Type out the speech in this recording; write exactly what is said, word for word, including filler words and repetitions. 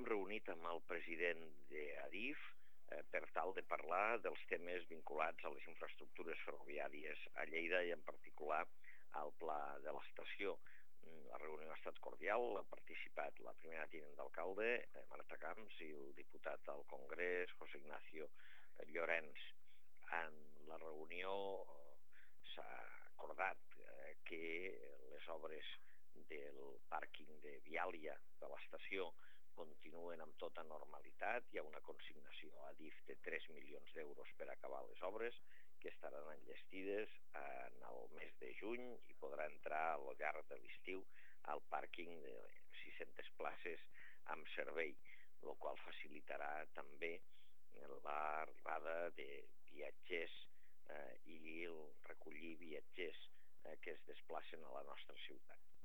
reunit amb el president d'Adif eh, per tal de parlar dels temes vinculats a les infraestructures ferroviàries a Lleida i en particular al pla de l'estació. La reunió ha estat cordial, ha participat la primera tinent d'alcalde, eh, Marta Camps, i el diputat al Congrés, José Ignacio Llorens. En la reunió s'ha acordat eh, que les obres del pàrquing de Viàlia de l'estació continuen amb tota normalitat. Hi ha una consignació a Adif de tres milions d'euros per acabar les obres, que estaran enllestides en el mes de juny i podrà entrar al llarg de l'estiu al pàrquing de sis-centes places amb servei, el qual facilitarà també l'arribada de viatgers eh, i el recollir viatgers eh, que es desplacen a la nostra ciutat.